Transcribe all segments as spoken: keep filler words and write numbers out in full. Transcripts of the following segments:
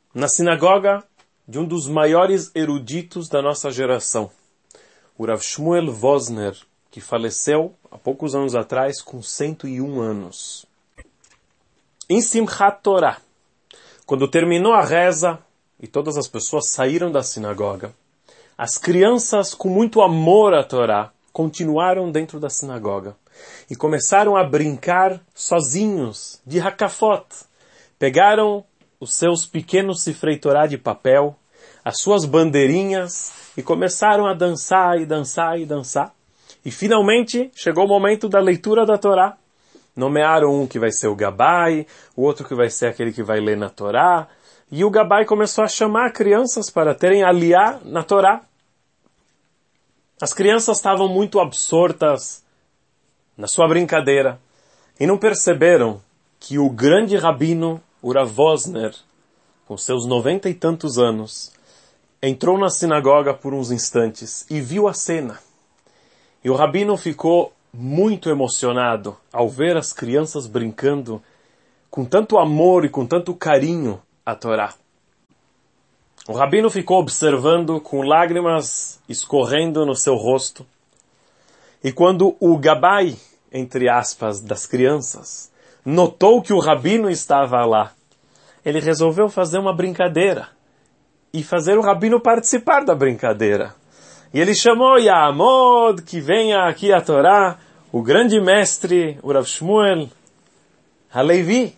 na sinagoga de um dos maiores eruditos da nossa geração, o Rav Shmuel Wosner, que faleceu há poucos anos atrás com cento e um anos. Em Simchat Torah, quando terminou a reza e todas as pessoas saíram da sinagoga, as crianças, com muito amor à Torá, continuaram dentro da sinagoga e começaram a brincar sozinhos, de hakafot. Pegaram os seus pequenos Sifrei Torá de papel, as suas bandeirinhas, e começaram a dançar e dançar e dançar. E finalmente chegou o momento da leitura da Torá. Nomearam um que vai ser o Gabai, o outro que vai ser aquele que vai ler na Torá. E o Gabai começou a chamar crianças para terem aliá na Torá. As crianças estavam muito absortas na sua brincadeira e não perceberam que o grande rabino, o Rav Wosner, com seus noventa e tantos anos, entrou na sinagoga por uns instantes e viu a cena. E o rabino ficou muito emocionado ao ver as crianças brincando com tanto amor e com tanto carinho a Torá. O rabino ficou observando com lágrimas escorrendo no seu rosto. E quando o gabai, entre aspas, das crianças, notou que o rabino estava lá, ele resolveu fazer uma brincadeira e fazer o rabino participar da brincadeira. E ele chamou Ya'amod, que venha aqui a Torá, o grande mestre, o Rav Shmuel Halevi.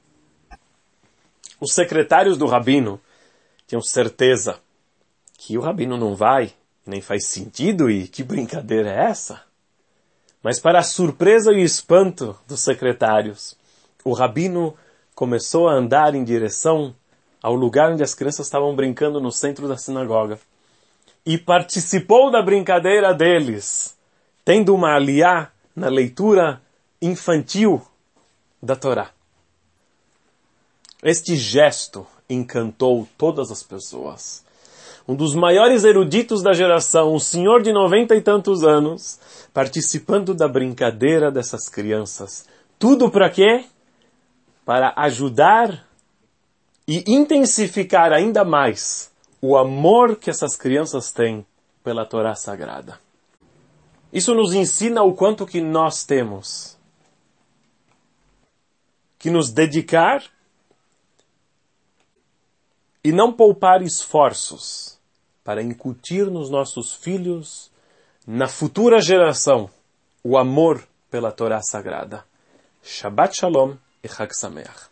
Os secretários do rabino tinham certeza que o rabino não vai, nem faz sentido, e que brincadeira é essa? Mas para a surpresa e espanto dos secretários, o rabino começou a andar em direção ao lugar onde as crianças estavam brincando no centro da sinagoga. E participou da brincadeira deles, tendo uma aliá na leitura infantil da Torá. Este gesto encantou todas as pessoas. Um dos maiores eruditos da geração, um senhor de noventa e tantos anos, participando da brincadeira dessas crianças. Tudo para quê? Para ajudar e intensificar ainda mais o amor que essas crianças têm pela Torá Sagrada. Isso nos ensina o quanto que nós temos que nos dedicar e não poupar esforços para incutir nos nossos filhos, na futura geração, o amor pela Torá Sagrada. Shabbat Shalom e Chag Sameach.